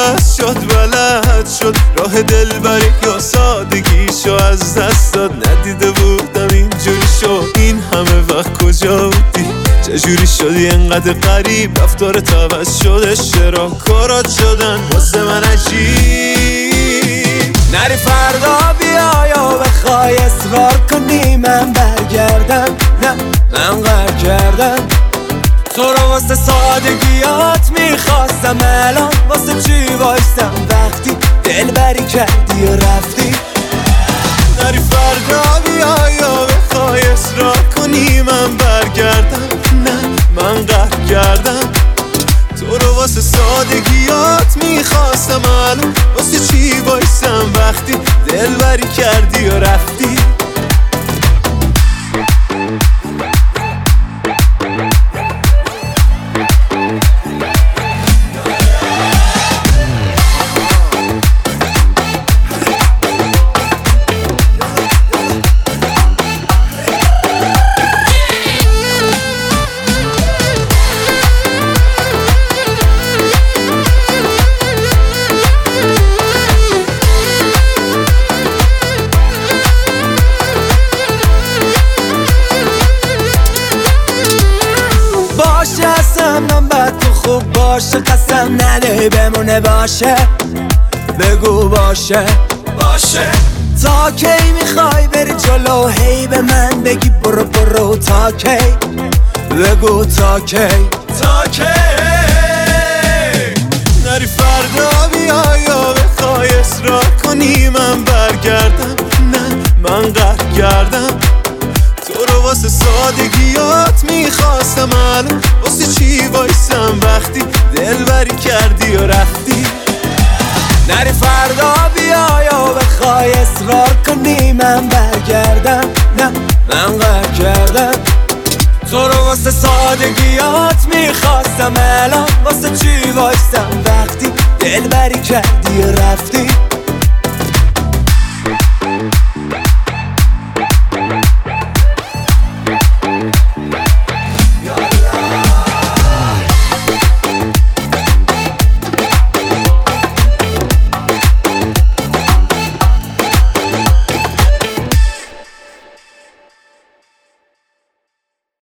عوض شد بلد شد راه دلبری یا سادگیشو از دست داد. ندیده بودم اینجوری شد این همه وقت کجا بودی؟ چجوری شدی انقدر غریب؟ رفتارت عوض شده چرا کارات شدن واسه من عجیب؟ نری فردا بیا یا بخوای اصرار کنی من برگردم. نه من قهر کردم تو رو واسه سادگیات میخواستم. الان واسه چی وایستم وقتی دلبری کردی و رفتی؟ نری فردا بیا یا بخوای اصرار کنی من برگردم. نه من قهر کردم تو رو واسه سادگیات میخواستم. الان واسه چی وایستم وقتی دلبری کردی و رفتی؟ من بعد تو خوب باشه قسم نده بمونه باشه. بگو باشه باشه. تا کی میخوای بری جلو هی به من بگی برو برو؟ تا کی؟ بگو تا کی؟ تا کی؟ نری فردا بیا یا بخوای اصرار کنی من برگردم. نه من قهر کردم تو رو واسه سادگیات میخواستم. الان واسه چی وایستم وقتی دلبری کردی و رفتی؟ نری فردا بیا یا بخوای اصرار کنی من برگردم. نه من قهر کردم تو رو واسه سادگیات میخواستم. الان واسه چی وایستم وقتی دلبری کردی و رفتی؟